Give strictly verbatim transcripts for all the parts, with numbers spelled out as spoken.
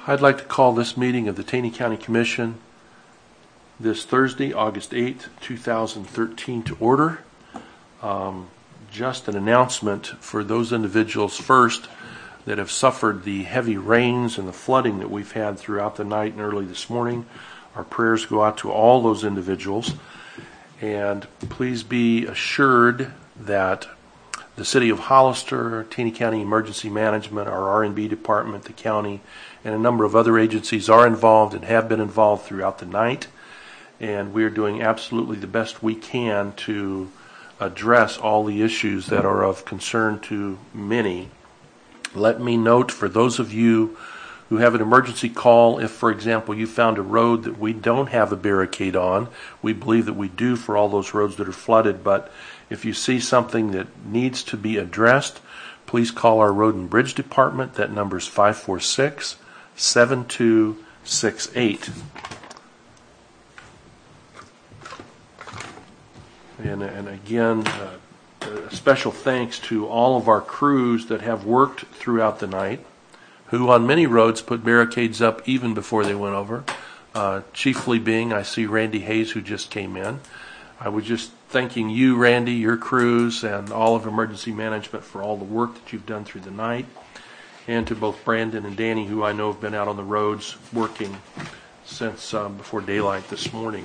I'd like to call this meeting of the Taney County Commission this Thursday, August eighth, two thousand thirteen to order. Um, just an announcement for those individuals first that have suffered the heavy rains and the flooding that we've had throughout the night and early this morning. Our prayers go out to all those individuals. And please be assured that the City of Hollister, Taney County Emergency Management, our R and B department, the county, and a number of other agencies are involved and have been involved throughout the night. And we are doing absolutely the best we can to address all the issues that are of concern to many. Let me note for those of you who have an emergency call, if, for example, you found a road that we don't have a barricade on, we believe that we do for all those roads that are flooded, but if you see something that needs to be addressed, please call our Road and Bridge Department. That number is five four six, seven two six eight. And, and again, uh, a special thanks to all of our crews that have worked throughout the night, who on many roads put barricades up even before they went over. Uh, chiefly being, I see Randy Hayes, who just came in. I was just thanking you, Randy, your crews, and all of emergency management for all the work that you've done through the night. And to both Brandon and Danny, who I know have been out on the roads working since um, before daylight this morning.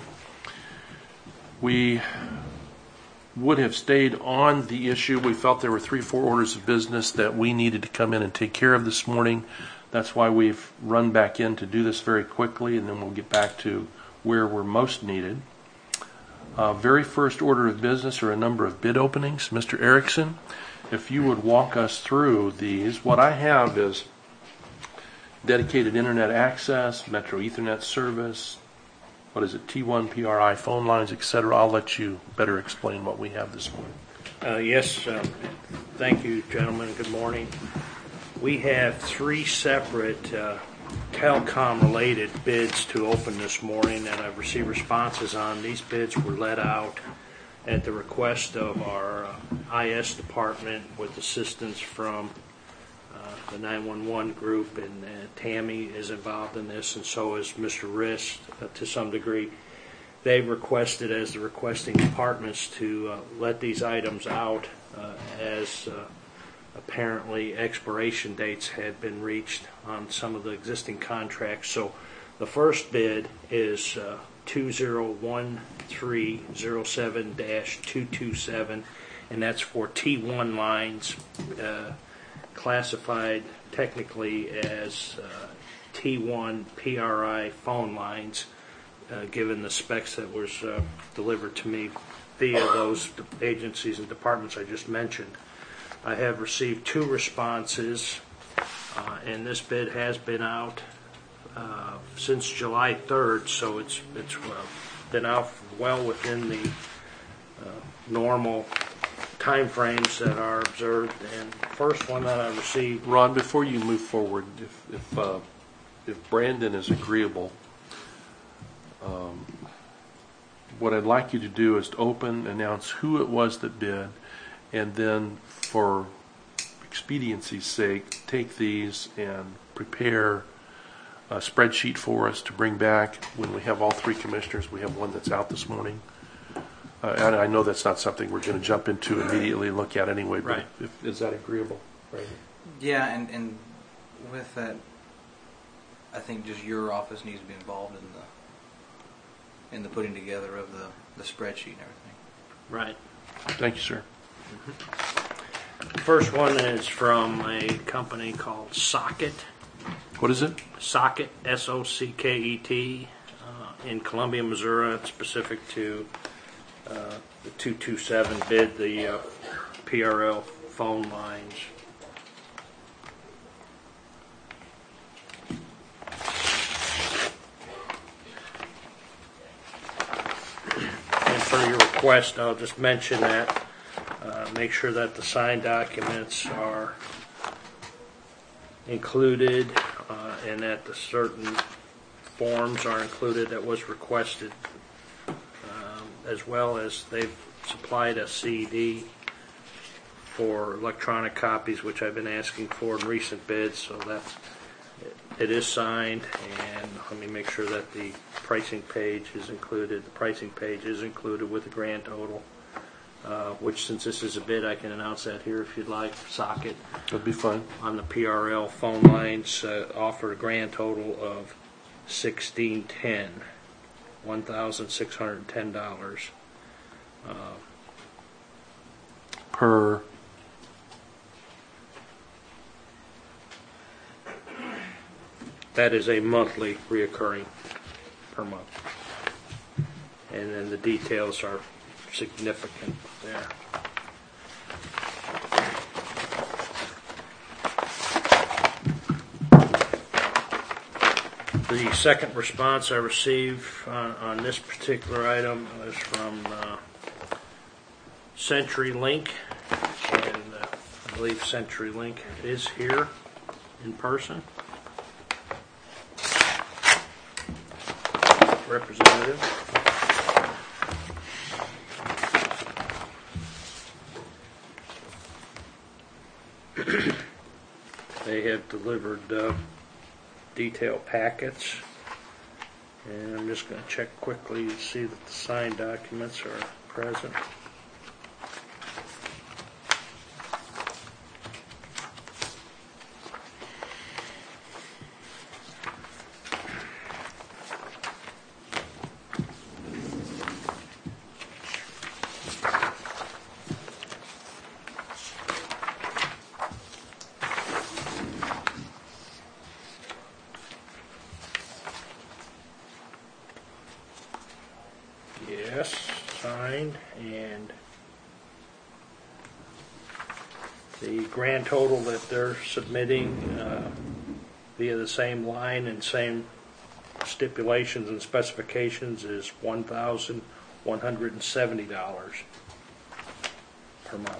We would have stayed on the issue. We felt there were three, four orders of business that we needed to come in and take care of this morning. That's why we've run back in to do this very quickly, and then we'll get back to where we're most needed. Uh, very first order of business are a number of bid openings. Mister Erickson, if you would walk us through these. What I have is dedicated internet access, Metro Ethernet service, what is it, T one, P R I, phone lines, et cetera. I'll let you better explain what we have this morning. Uh, yes, uh, thank you, gentlemen. Good morning. We have three separate uh, telecom-related bids to open this morning, and I've received responses on. These bids were let out at the request of our uh, I S department with assistance from uh, the nine one one group, and uh, Tammy is involved in this, and so is Mister Rist uh, to some degree. They've requested, as the requesting departments, to uh, let these items out uh, as uh, apparently expiration dates had been reached on some of the existing contracts. So the first bid is uh, two zero one three zero seven dash two two seven, and that's for T one lines, uh, classified technically as uh, T one P R I phone lines, uh, given the specs that was uh, delivered to me via those agencies and departments I just mentioned. I have received two responses, uh, and this bid has been out uh, since July third, so it's it's uh, been out well within the uh, normal time frames that are observed. And the first one that I received... Ron, before you move forward, if if, uh, if Brandon is agreeable, um, what I'd like you to do is to open, announce who it was that bid, and then for expediency's sake, take these and prepare a spreadsheet for us to bring back when we have all three commissioners. We have one that's out this morning. Uh, and I know that's not something we're going to jump into immediately and look at anyway, but right. if, is that agreeable? Right. Yeah, and, and with that, I think just your office needs to be involved in the in the putting together of the, the spreadsheet and everything. Right. Thank you, sir. Mm-hmm. The first one is from a company called Socket. What is it? Socket, S O C K E T, uh, in Columbia, Missouri. It's specific to uh, the two two seven bid, the uh, P R L phone lines. And for your request, I'll just mention that. Uh, make sure that the signed documents are included, uh, and that the certain forms are included that was requested, um, as well as they've supplied a C D for electronic copies, which I've been asking for in recent bids, so that's It is signed, and let me make sure that the pricing page is included. The pricing page is included with the grand total, uh, which, since this is a bid, I can announce that here if you'd like. Socket That'd be fine. on the P R L phone lines uh, offered a grand total of sixteen ten, one thousand six hundred ten dollars. Uh, Per. That is a monthly reoccurring per month. And then the details are significant there. The second response I received on, on this particular item was from uh, CenturyLink, and uh, I believe CenturyLink is here in person. Representative. They have delivered uh, detailed packets, and I'm just going to check quickly to see that the signed documents are present. Yes, signed, and the grand total that they're submitting uh, via the same line and same stipulations and specifications is one thousand one hundred seventy dollars per month.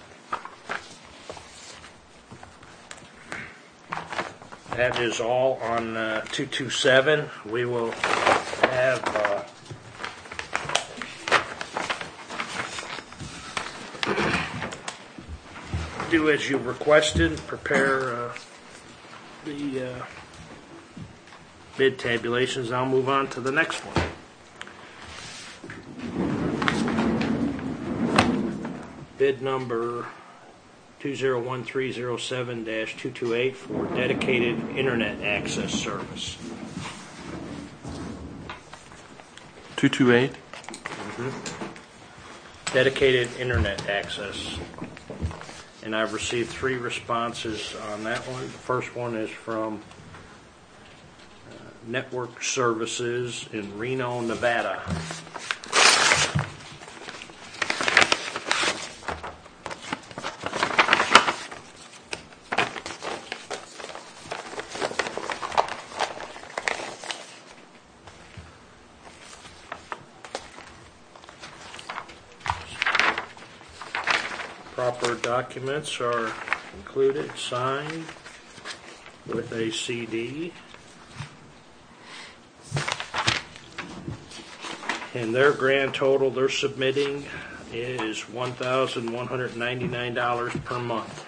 That is all on uh, two two seven. We will have uh, do as you requested, prepare uh, the uh, bid tabulations. I'll move on to the next one. Bid number two zero one three zero seven dash two two eight for dedicated internet access service. two two eight? Mm-hmm. Dedicated internet access. And I've received three responses on that one. The first one is from uh, Network Services in Reno, Nevada. Proper documents are included, signed with a C D. And their grand total they're submitting is one thousand one hundred ninety-nine dollars per month.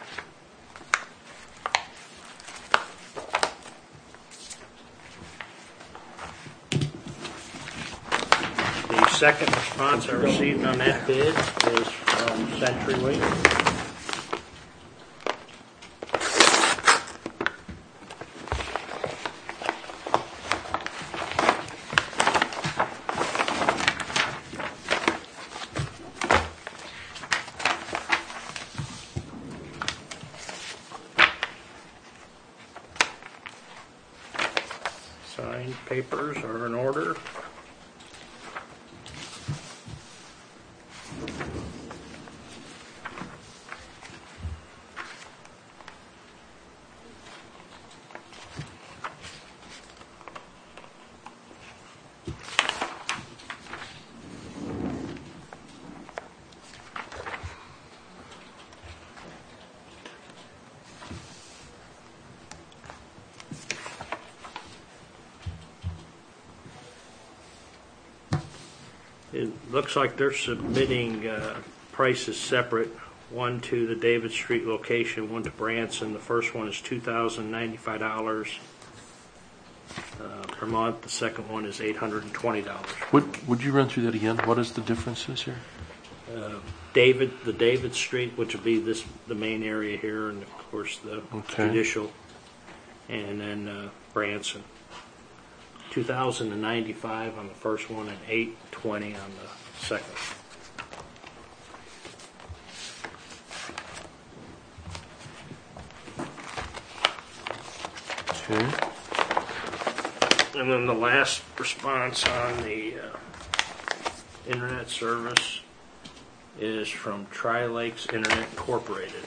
The second response I received on that bid is from CenturyLink. Signed papers are in order. It looks like they're submitting uh, prices separate, one to the David Street location, one to Branson. The first one is two thousand ninety-five dollars, uh, per month. The second one is eight hundred twenty dollars. Would, would you run through that again? What is the differences here? Uh, David, the David Street, which would be this, the main area here, and of course the Okay. judicial, and then uh, Branson. two thousand ninety-five on the first one and eight twenty on the second. Okay. And then the last response on the uh, internet service is from Tri-Lakes Internet Incorporated.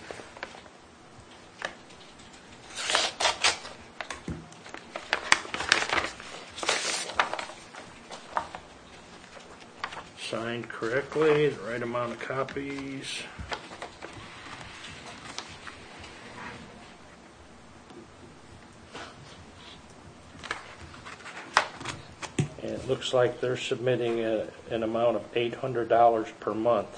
Signed correctly, the right amount of copies. And it looks like they're submitting a, an amount of eight hundred dollars per month.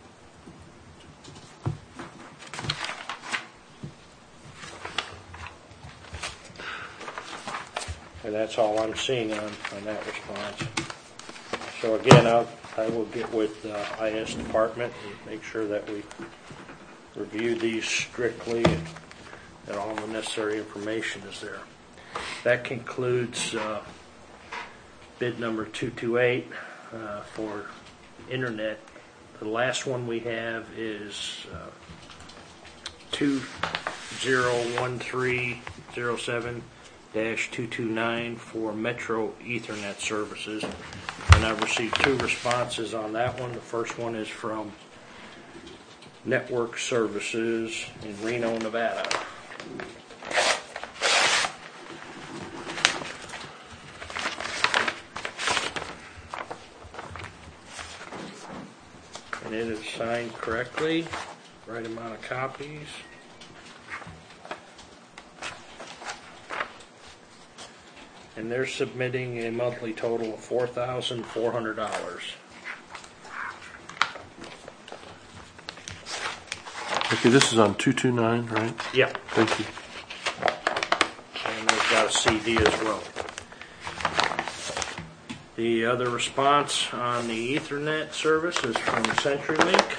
And that's all I'm seeing on, on that response. So again, I'll, I will get with the I S department and make sure that we review these strictly and that all the necessary information is there. That concludes uh, bid number two two eight uh, for internet. The last one we have is uh, two zero one three zero seven dash two two nine for Metro Ethernet services. And I've received two responses on that one. The first one is from Network Services in Reno, Nevada. And it is signed correctly, right amount of copies. And they're submitting a monthly total of four thousand four hundred dollars. Okay, this is on two two nine, right? Yep. Thank you. And they've got a C D as well. The other response on the Ethernet service is from CenturyLink.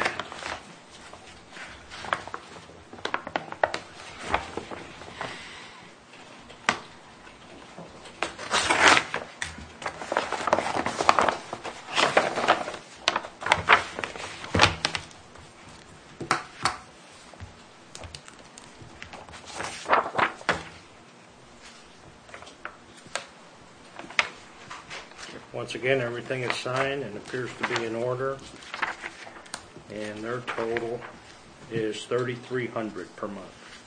Once again, everything is signed and appears to be in order. And their total is thirty-three hundred dollars per month.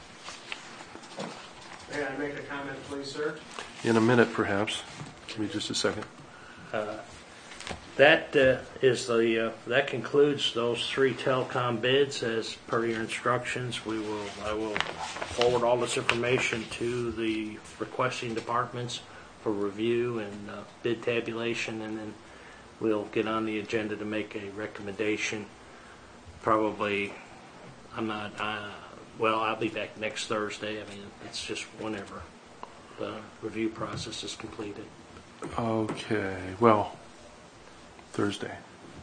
May I make a comment, please, sir? In a minute, perhaps. Give me just a second. Uh, That uh, is the uh, that concludes those three telecom bids. As per your instructions, we will I will forward all this information to the requesting departments for review and uh, bid tabulation, and then we'll get on the agenda to make a recommendation. Probably, I'm not. Uh, well, I'll be back next Thursday. I mean, it's just whenever the review process is completed. Okay, well, Thursday.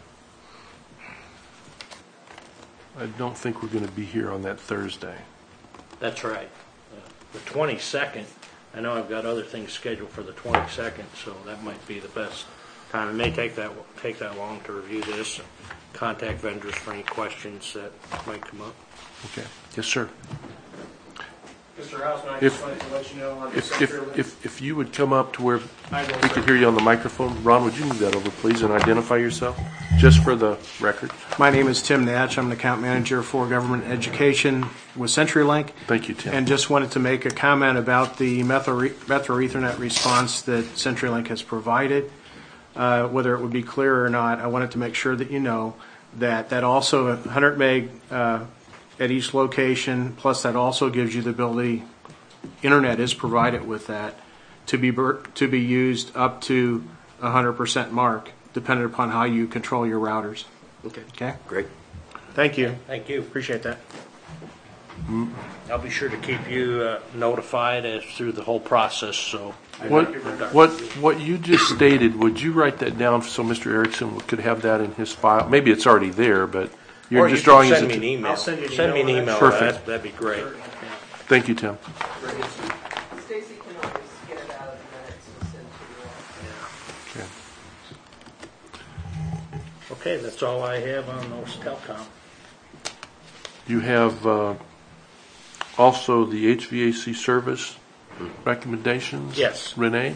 I don't think we're going to be here on that Thursday. That's right. Uh, the twenty-second, I know I've got other things scheduled for the twenty-second, so that might be the best time. It may take that take that long to review this and contact vendors for any questions that might come up. Okay. Yes, sir. Mister Hausman, I If- just wanted to let you know on the If, Central. if, if, if you would come up to where I will, we sir. can hear you on the microphone. Ron, would you move that over, please, and identify yourself, just for the record? My name is Tim Natch. I'm the account manager for government education with CenturyLink. Thank you, Tim. And just wanted to make a comment about the Metro Metro Ethernet response that CenturyLink has provided. Uh, whether it would be clear or not, I wanted to make sure that you know that that also one hundred meg uh, at each location, plus that also gives you the ability, internet is provided with that, to be ber- to be used up to one hundred percent mark, depending upon how you control your routers. Okay. Okay? Great. Thank you. Thank you. Appreciate that. I'll be sure to keep you uh, notified as through the whole process. So, What, what, what you just stated, would you write that down so Mister Erickson could have that in his file? Maybe it's already there, but you're or just you drawing can his send me an atten- email. I'll send you an send me an email. email. Perfect. That, that'd be great. Thank you, Tim. Stacy can always get it out of the minutes and send to you all. Okay. Okay, that's all I have on those telecom. You have uh, also the H V A C service recommendations? Yes. Renee?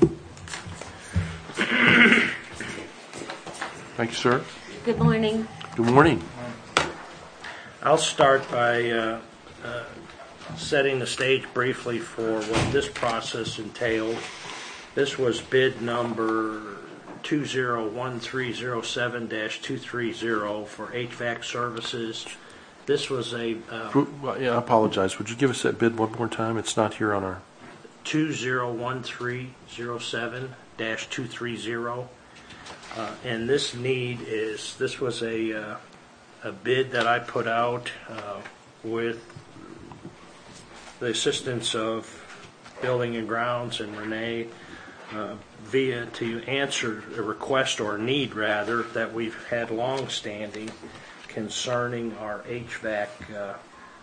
Thank you, sir. Good morning. Good morning. I'll start by uh, uh, setting the stage briefly for what this process entailed. This was bid number two zero one three zero seven dash two three zero for H V A C services. This was a uh, Well, yeah, I apologize. Would you give us that bid one more time? It's not here on our... two zero one three zero seven dash two three zero. Uh, and this need is, this was a, uh, a bid that I put out uh, with the assistance of Building and Grounds and Renee uh, via to answer a request or a need rather that we've had long-standing concerning our H V A C uh,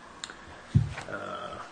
uh,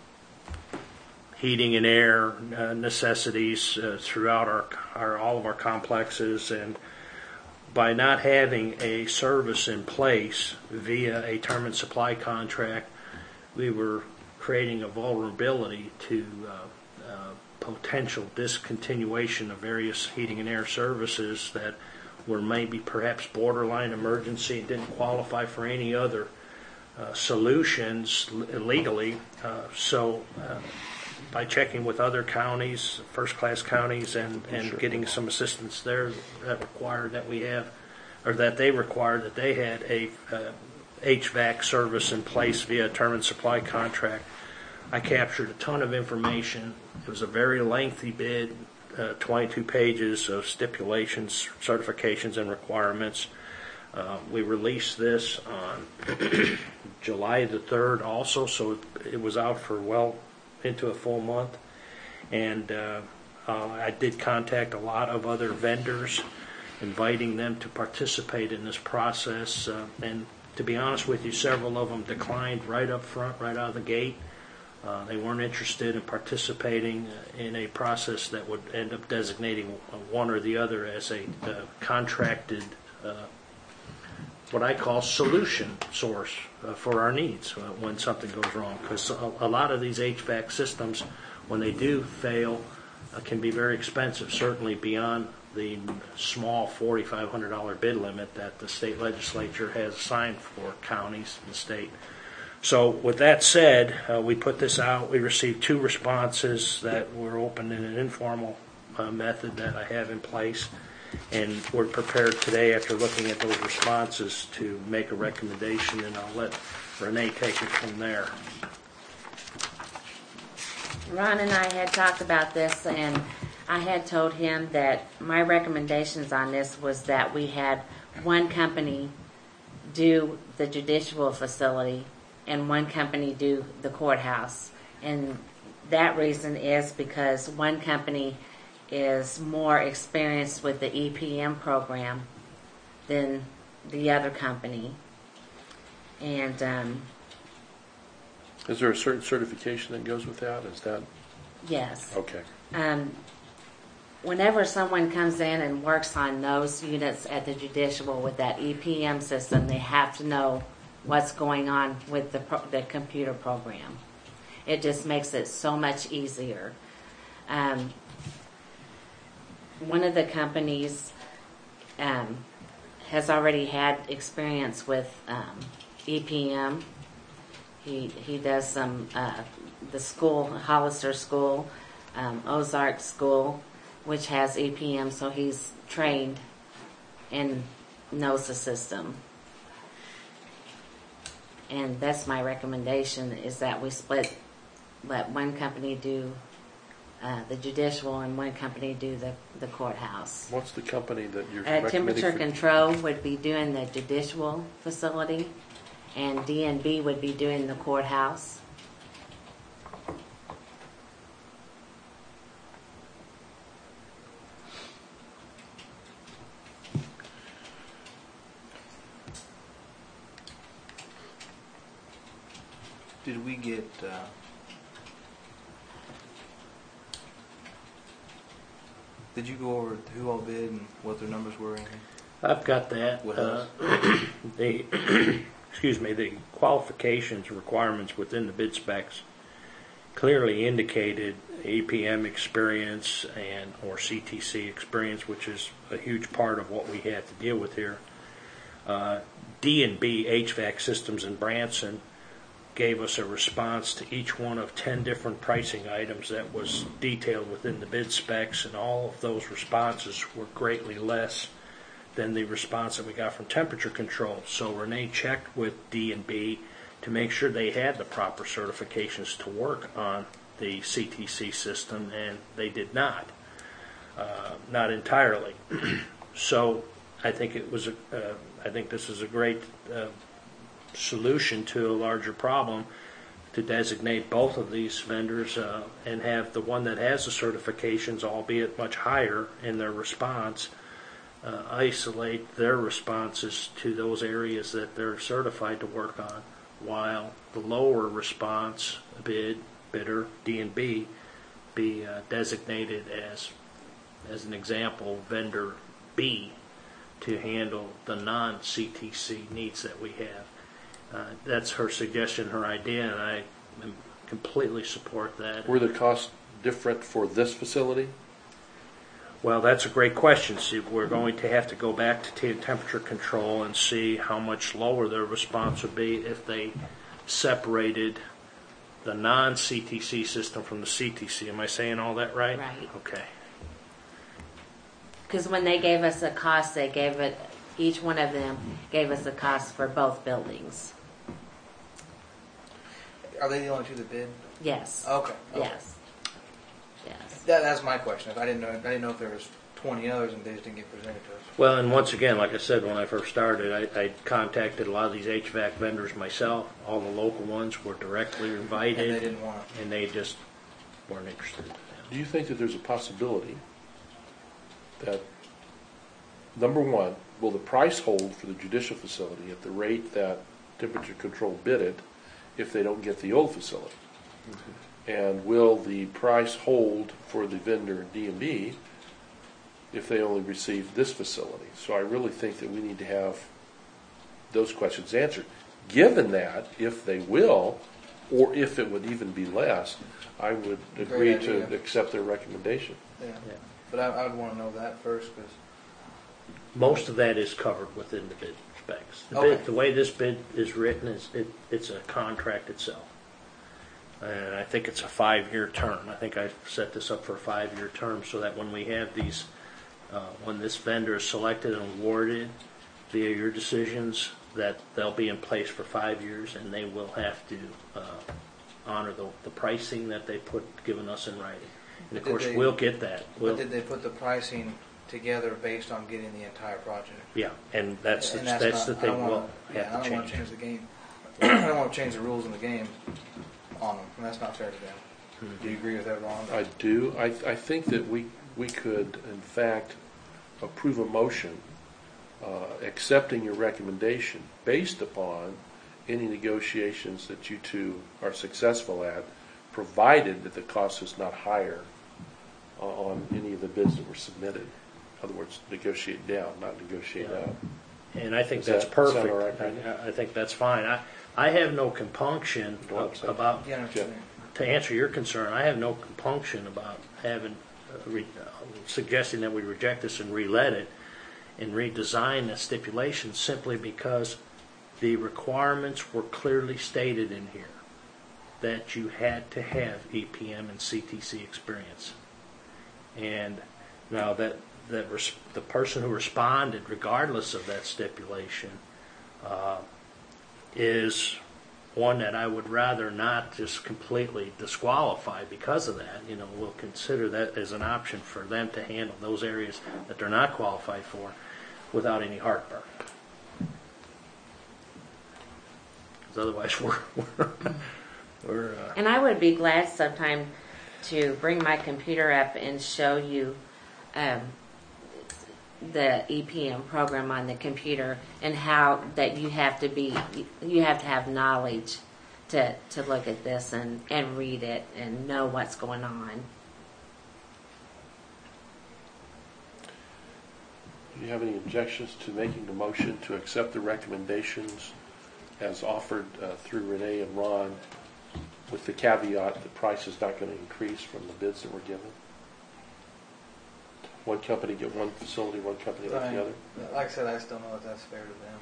heating and air uh, necessities uh, throughout our, our all of our complexes, and by not having a service in place via a term and supply contract, we were creating a vulnerability to uh, uh, potential discontinuation of various heating and air services that were maybe perhaps borderline emergency and didn't qualify for any other uh, solutions legally. Uh, so uh, by checking with other counties, first-class counties, and, and Sure. getting some assistance there that required that we have, or that they required that they had a uh, H V A C service in place via term and supply contract. I captured a ton of information. It was a very lengthy bid, uh, twenty-two pages of stipulations, certifications, and requirements. Uh, we released this on July the third also, so it was out for well into a full month. And uh, uh, I did contact a lot of other vendors, inviting them to participate in this process. Uh, and to be honest with you, several of them declined right up front, right out of the gate. Uh, they weren't interested in participating in a process that would end up designating one or the other as a uh, contracted, uh, what I call solution source uh, for our needs uh, when something goes wrong. Because a, a lot of these H V A C systems, when they do fail, uh, can be very expensive, certainly beyond the small four thousand five hundred dollars bid limit that the state legislature has assigned for counties in the state. So with that said, uh, we put this out. We received two responses that were opened in an informal uh, method that I have in place. And we're prepared today, after looking at those responses, to make a recommendation, and I'll let Renee take it from there. Ron and I had talked about this, and I had told him that my recommendations on this was that we had one company do the judicial facility and one company do the courthouse. And that reason is because one company is more experienced with the E P M program than the other company. And um, Is there a certain certification that goes with that? Is that... yes. Okay. Um, whenever someone comes in and works on those units at the judicial with that E P M system, they have to know what's going on with the, pro- the computer program. It just makes it so much easier. Um, one of the companies um, has already had experience with um, E P M. He he does some uh, the school, Hollister School, um, Ozark School, which has E P M, so he's trained and knows the system. And that's my recommendation, is that we split, let one company do uh, the judicial and one company do the, the courthouse. What's the company that you're Uh, recommending? temperature for- control would be doing the judicial facility, and D and B would be doing the courthouse. Did we get, uh, did you go over who all bid and what their numbers were? or anything? I've got that. With Uh, us? the excuse me, the qualifications requirements within the bid specs clearly indicated A P M experience and or C T C experience, which is a huge part of what we had to deal with here. Uh, D and B H V A C Systems in Branson gave us a response to each one of ten different pricing items that was detailed within the bid specs, and all of those responses were greatly less than the response that we got from Temperature Control. So Renee checked with D and B to make sure they had the proper certifications to work on the C T C system, and they did not. Uh, not entirely. So I think it was a, uh, I think this is a great uh, solution to a larger problem to designate both of these vendors uh, and have the one that has the certifications, albeit much higher in their response, uh, isolate their responses to those areas that they're certified to work on, while the lower response bid, bidder, D and B, be uh, designated as, as an example, vendor B to handle the non-C T C needs that we have. Uh, that's her suggestion, her idea, and I am completely support that. Were the costs different for this facility? Well, that's a great question. See, we're going to have to go back to t- temperature control and see how much lower their response would be if they separated the non-C T C system from the C T C. Am I saying all that right? Right. Okay. Because when they gave us a cost, they gave it, each one of them gave us a cost for both buildings. Are they the only two that bid? Yes. Okay. okay. Yes. Yes. That, that's my question. I didn't know. I didn't know if there was twenty others and they just didn't get presented to us. Well, and once again, like I said, when I first started, I, I contacted a lot of these H V A C vendors myself. All the local ones were directly invited. And they didn't want it. And they just weren't interested. Do you think that there's a possibility that, number one, will the price hold for the judicial facility at the rate that temperature control bid it if they don't get the old facility? Mm-hmm. And will the price hold for the vendor D and B if they only receive this facility? So I really think that we need to have those questions answered. Given that, if they will, or if it would even be less, I would agree Great to idea. accept their recommendation. Yeah. Yeah. But I, I would want to know that first because Most of that is covered within the bid specs. The, Okay. bid, the way this bid is written is it, it's a contract itself. And I think it's a five-year term. I think I set this up for a five-year term so that when we have these, uh, when this vendor is selected and awarded via your decisions, that they'll be in place for five years and they will have to uh, honor the, the pricing that they put given us in writing. And of Did course, they- we'll get that. We'll, but did they put the pricing together based on getting the entire project? yeah, and that's And the, that's, not- the I thing don't we'll wanna- yeah, have I to don't want change. to change the game. I don't want to change the rules in the game on them, and that's not fair to them. Mm-hmm. Do you agree with that, Ron? I do. I, I think that we, we could, in fact, approve a motion uh, accepting your recommendation based upon any negotiations that you two are successful at, provided that the cost is not higher uh, on any of the bids that were submitted. In other words, negotiate down, not negotiate Yeah. up. And I think Does that's that perfect. sound all right, Brandon? I, I think that's fine. I, I have no compunction Go on, say. about, Yeah, I know what you're saying. to answer your concern, I have no compunction about having, uh, re, uh, suggesting that we reject this and relet it and redesign the stipulations simply because the requirements were clearly stated in here that you had to have E P M and C T C experience. And now that, that res, the person who responded, regardless of that stipulation, uh, is one that I would rather not just completely disqualify because of that. You know, we'll consider that as an option for them to handle those areas that they're not qualified for without any heartburn. 'cause otherwise we're we're, we're uh, And I would be glad sometime to bring my computer up and show you um, the E P M program on the computer and how that you have to be, you have to have knowledge to, to look at this and, and read it and know what's going on. Do you have any objections to making the motion to accept the recommendations as offered uh, through Renee and Ron, with the caveat the price is not going to increase from the bids that were given? One company get one facility, one company get the other? Like I said, I just don't know if that's fair to them.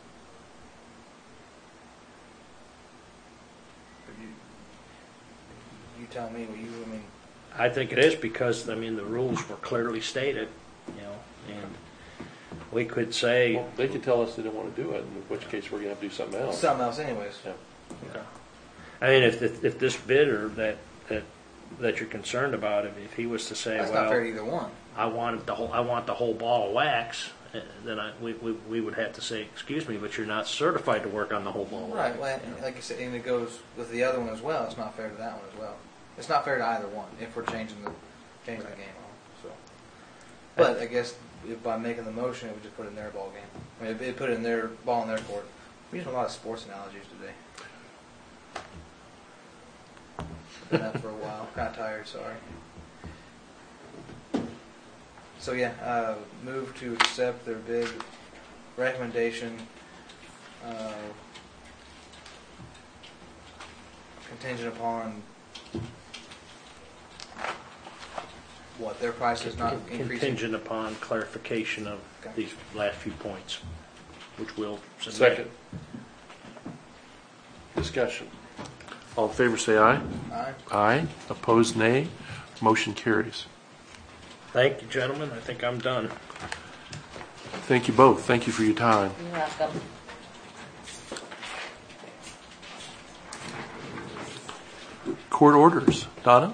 But you, you tell me. What you, I mean, I think it is because I mean the rules were clearly stated, you know, and we could say Well, they could tell us they don't want to do it, in which case we're going to have to do something else. something else, anyways. Yeah. okay. I mean if if, if this bidder that that that you're concerned about, if, if he was to say, That's well, not fair to either one. I want the whole I want the whole ball of wax, uh, then I we, we we would have to say, excuse me, but you're not certified to work on the whole ball of wax. Right. Well, and like you said, and it goes with the other one as well. It's not fair to that one as well. It's not fair to either one if we're changing the changing the game on. So, but I guess if by making the motion, it would just put it in their ball game. I mean, it, it put it in their ball in their court. We're using a lot of sports analogies today. Been up for a while. Kind of tired. Sorry. So yeah, uh, move to accept their bid recommendation. Uh, contingent upon what their price is not increasing. Contingent upon clarification of Okay. these last few points, which we'll submit. Second. Discussion. All in favor say aye. Aye. Aye. Opposed, nay. Motion carries. Thank you, gentlemen. I think I'm done. Thank you both. Thank you for your time. You're welcome. Court orders. Donna?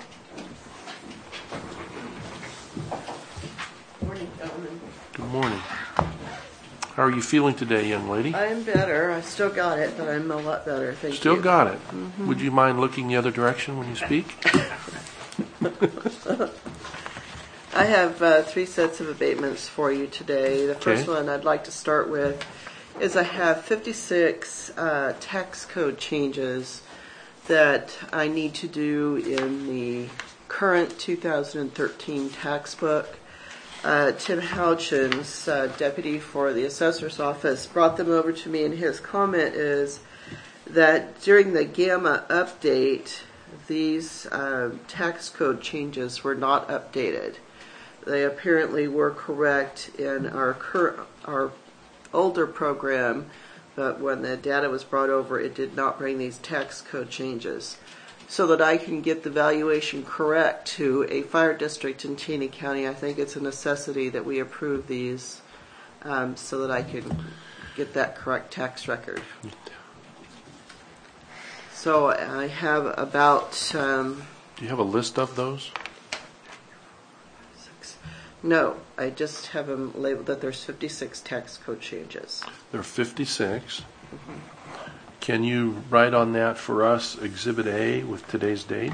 Morning, gentlemen. Good morning. How are you feeling today, young lady? I'm better. I still got it, but I'm a lot better. Thank Still you. got it. Would you mind looking the other direction when you speak? I have uh, three sets of abatements for you today. The first Okay. one I'd like to start with is I have fifty-six uh, tax code changes that I need to do in the current two thousand thirteen tax book. Uh, Tim Houchins, uh, deputy for the assessor's office, brought them over to me, and his comment is that during the Gamma update, these um, tax code changes were not updated. They apparently were correct in our current, our older program, but when the data was brought over, it did not bring these tax code changes. So that I can get the valuation correct to a fire district in Cheney County, I think it's a necessity that we approve these um, so that I can get that correct tax record. So I have about um, Do you have a list of those? six. No, I just have them labeled that there's fifty-six tax code changes. There are fifty-six. Can you write on that for us, Exhibit A with today's date?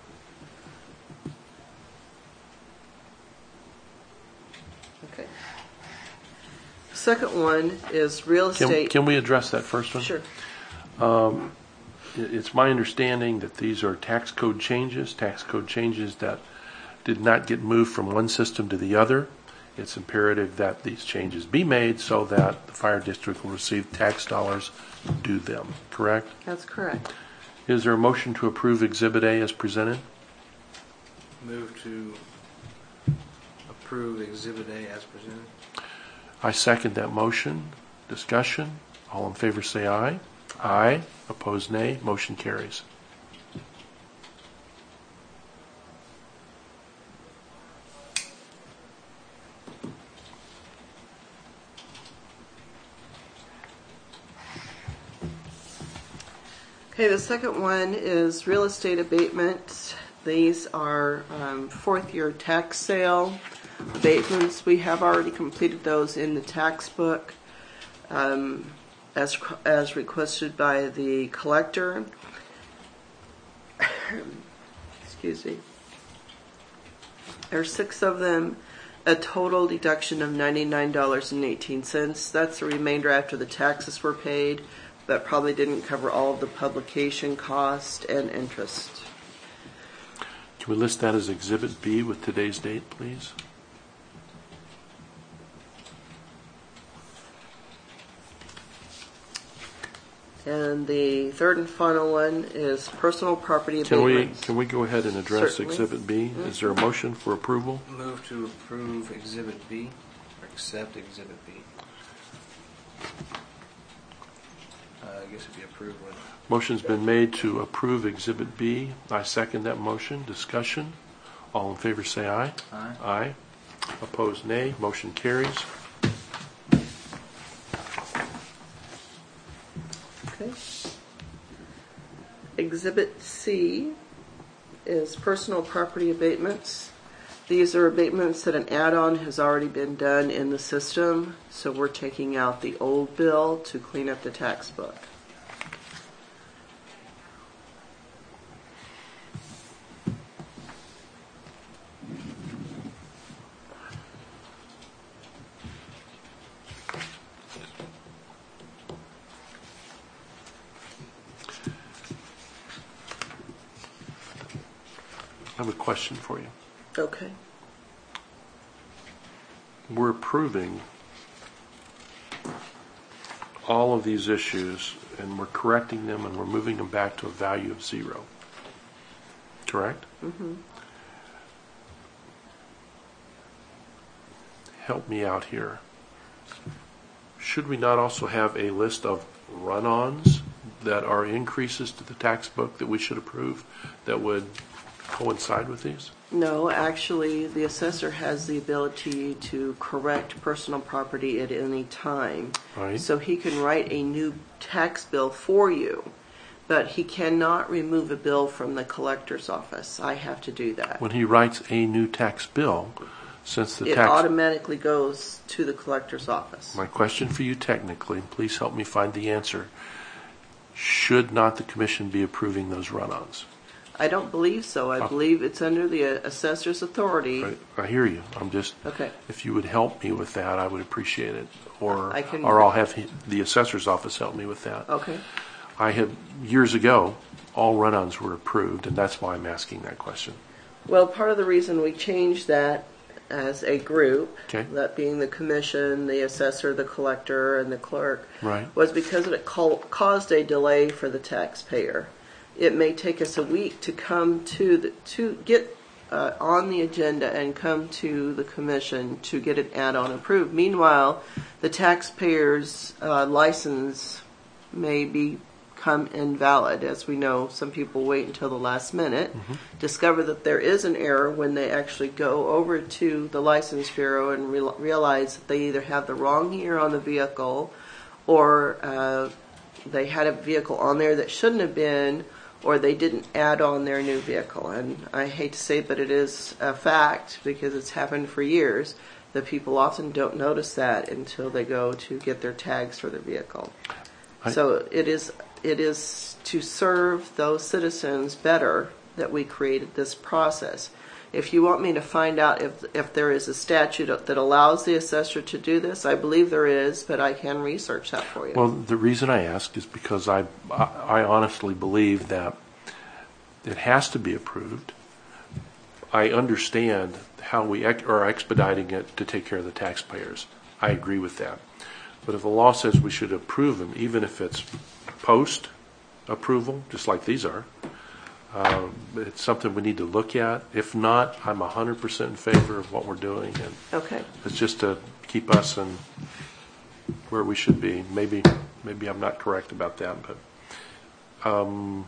Okay. Second one is real Can, estate. can we address that first one? Sure. It- It's my understanding that these are tax code changes, tax code changes that did not get moved from one system to the other. It's imperative that these changes be made so that the fire district will receive tax dollars due them, correct? That's correct. Is there a motion to approve Exhibit A as presented? Move to approve Exhibit A as presented. I second that motion. Discussion. All in favor say aye. Aye. Opposed, nay. Motion carries. Okay, the second one is real estate abatement. These are um, fourth year tax sale abatements. We have already completed those in the tax book. Um, as as requested by the collector. Excuse me. There's six of them, a total deduction of ninety-nine dollars and eighteen cents. That's the remainder after the taxes were paid, but probably didn't cover all of the publication cost and interest. Can we list that as Exhibit B with today's date, please? And the third and final one is personal property Can we, abatements. can we go ahead and address Certainly. Exhibit B? Is there a motion for approval? Move to approve Exhibit B, or accept Exhibit B. Uh, I guess it'd be approved when. Motion's been made to approve Exhibit B. I second that motion. Discussion. All in favor say aye. Aye. Aye. Opposed, nay. Motion carries. Okay. Exhibit C is personal property abatements. These are abatements that an add-on has already been done in the system, so we're taking out the old bill to clean up the tax book. I have a question for you. Okay. We're approving all of these issues, and we're correcting them, and we're moving them back to a value of zero. Correct? Mm-hmm. Help me out here. Should we not also have a list of run-ons that are increases to the tax book that we should approve that would coincide with these? No, actually, the assessor has the ability to correct personal property at any time. Right. So he can write a new tax bill for you, but he cannot remove a bill from the collector's office. I have to do that. When he writes a new tax bill, since the It tax... automatically goes to the collector's office. My question for you technically, please help me find the answer. Should not the commission be approving those run-ons? I don't believe so. I Oh. believe it's under the uh, assessor's authority. Right. I hear you. I'm just, Okay. if you would help me with that, I would appreciate it. Or, I can- or I'll have he- the assessor's office help me with that. Okay. I had, years ago, all run-ons were approved, and that's why I'm asking that question. Well, part of the reason we changed that as a group, Okay. that being the commission, the assessor, the collector, and the clerk, Right. was because it col- caused a delay for the taxpayer. It may take us a week to come to the, to get uh, on the agenda and come to the commission to get an add-on approved. Meanwhile, the taxpayer's uh, license may become invalid. As we know, some people wait until the last minute, discover that there is an error when they actually go over to the license bureau and re- realize that they either have the wrong year on the vehicle, or uh, they had a vehicle on there that shouldn't have been, or they didn't add on their new vehicle. And I hate to say it, but it is a fact, because it's happened for years, that people often don't notice that until they go to get their tags for their vehicle. I- So it is it is to serve those citizens better that we created this process. If you want me to find out if if there is a statute that allows the assessor to do this, I believe there is, but I can research that for you. Well, the reason I ask is because I, I honestly believe that it has to be approved. I understand how we ex- are expediting it to take care of the taxpayers. I agree with that. But if the law says we should approve them, even if it's post-approval, just like these are, uh, it's something we need to look at. If not, I'm one hundred percent in favor of what we're doing. And Okay. it's just to keep us in where we should be. Maybe, maybe I'm not correct about that, but um,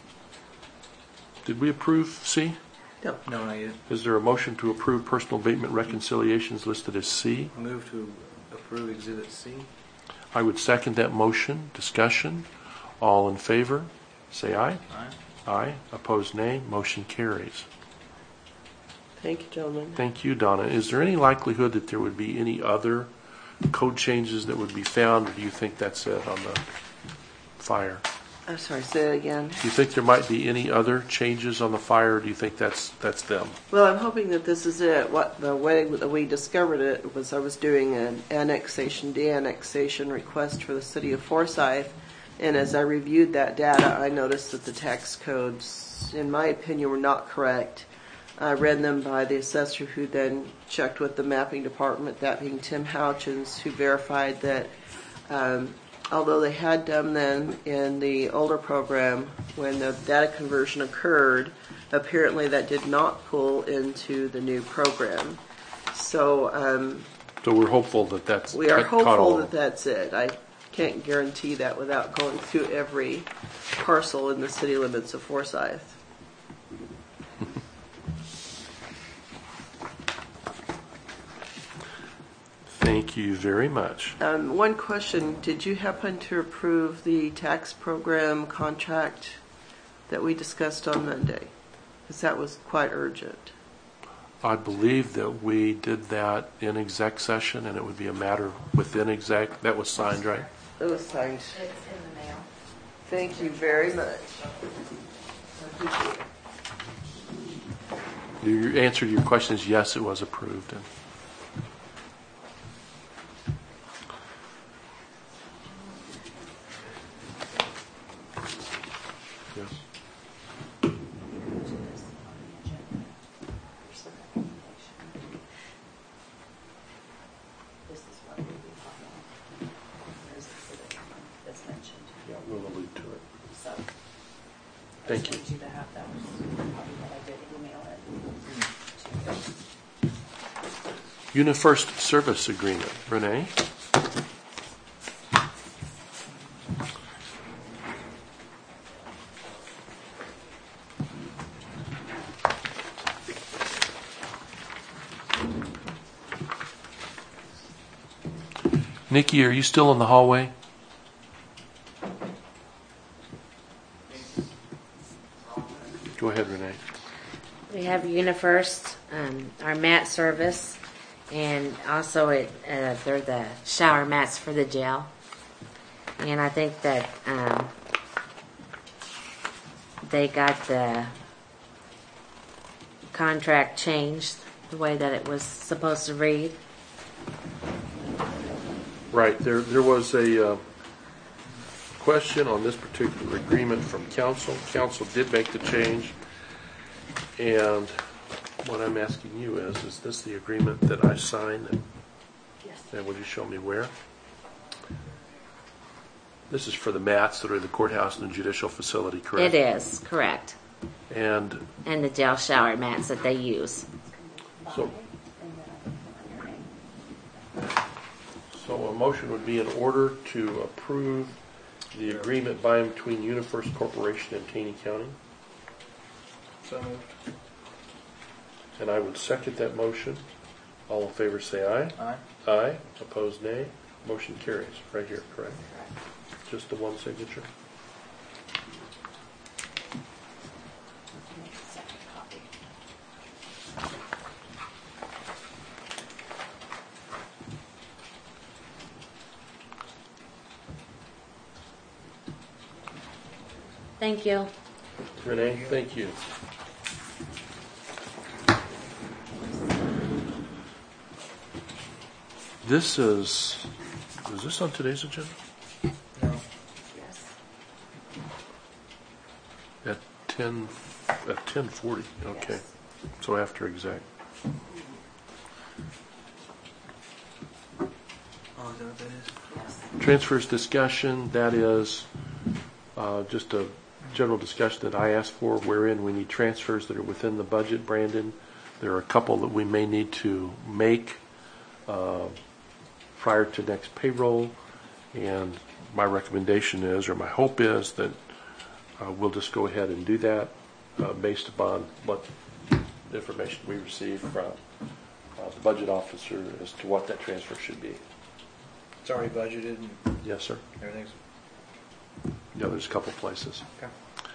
did we approve C? No. No, not yet. Is there a motion to approve personal abatement reconciliations listed as C? Move to approve Exhibit C. I would second that motion. Discussion. All in favor, say aye. Aye. Aye. Opposed, nay. Motion carries. Thank you, gentlemen. Thank you, Donna. Is there any likelihood that there would be any other code changes that would be found, or do you think that's it on the fire? I'm sorry, say it again. Do you think there might be any other changes on the fire, or do you think that's that's them? Well, I'm hoping that this is it. What the way that we discovered it was I was doing an annexation, de-annexation request for the city of Forsyth, and as I reviewed that data, I noticed that the tax codes, in my opinion, were not correct. I read them by the assessor, who then checked with the mapping department, that being Tim Houchins, who verified that um, although they had done them in the older program, when the data conversion occurred, apparently that did not pull into the new program. So um, So we're hopeful that that's we are caught all hopeful of that that's it. I can't guarantee that without going through every parcel in the city limits of Forsyth. Thank you very much. Um, one question, did you happen to approve the tax program contract that we discussed on Monday? Because that was quite urgent. I believe that we did that in exec session, and it would be a matter within exec. That was signed, right? It was signed. It's in the mail. Thank you very much. I appreciate it. Your answer to your question is yes, it was approved. And yes. This is what we following. There's the civic that's mentioned. Yeah, we'll allude to it. So, Thank you. I just wanted you to have that. Probably what I did email it. UniFirst Service Agreement. Renee? Nikki, are you still in the hallway? Go ahead, Renee. We have UniFirst, um, our mat service, and also it, uh, they're the shower mats for the jail. And I think that um, they got the contract changed the way that it was supposed to read. Right, there there was a uh, question on this particular agreement from council. Council did make the change, and what I'm asking you is, is this the agreement that I signed? And, Yes. and would you show me where? This is for the mats that are in the courthouse and the judicial facility, correct? It is, correct. And And the jail shower mats that they use. so, so a motion would be in order to approve the agreement by and between UniFirst Corporation and Taney County. So moved. And I would second that motion. All in favor say aye. Aye. Aye. Opposed nay. Motion carries. Right here, correct? Just the one signature? Thank you. Renee, thank you. This is, is this on today's agenda? No. Yes. At ten, at ten forty, okay. Yes. So after exec. Oh, is that what that is? Yes. Transfers discussion, that is uh, just a general discussion that I asked for, wherein we need transfers that are within the budget, Brandon. There are a couple that we may need to make uh, prior to next payroll, and my recommendation is, or my hope is, that uh, we'll just go ahead and do that uh, based upon what information we receive from uh, the budget officer as to what that transfer should be. It's already budgeted and Yes, sir. everything's Yeah, there's a couple places. okay.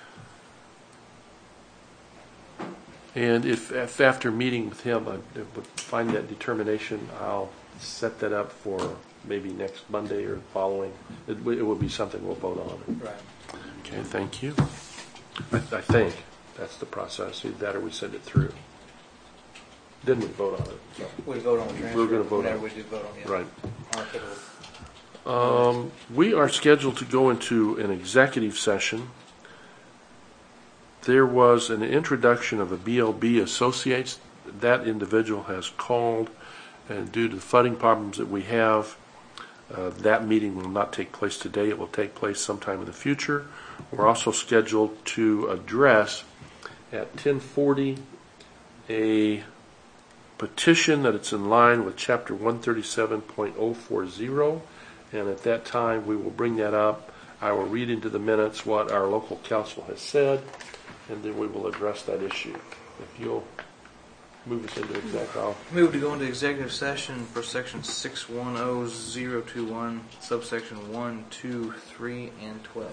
And if, if after meeting with him, I would find that determination, I'll set that up for maybe next Monday or following. It, w- it will be something we'll vote on. Right. Okay, thank you. I, I think that's the process. Either that or we send it through. Then we vote on it. So. We vote on the transfer. We're gonna vote whenever on we do vote on the other. Right. On our pivotal. Um, we are scheduled to go into an executive session. There was an introduction of a B L B Associates. That individual has called, and due to the funding problems that we have, uh, that meeting will not take place today. It will take place sometime in the future. We're also scheduled to address at ten forty a petition that it's in line with Chapter one thirty-seven point oh forty, and at that time we will bring that up. I will read into the minutes what our local council has said, and then we will address that issue. If you'll move us into exec, I'll Move to go into executive session for section six one zero zero two one, subsection one, two, three, and twelve.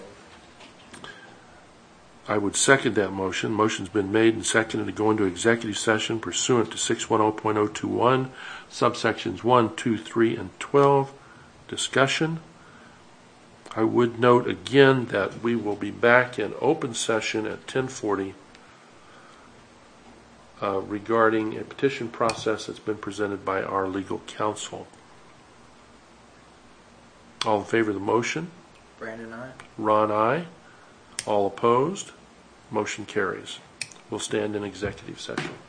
I would second that motion. Motion's been made and seconded to go into executive session pursuant to six ten point oh two one, subsections one, two, three, and twelve. Discussion. I would note again that we will be back in open session at ten forty uh, regarding a petition process that's been presented by our legal counsel. All in favor of the motion? Brandon, aye. Ron, aye. All opposed? Motion carries. We'll stand in executive session.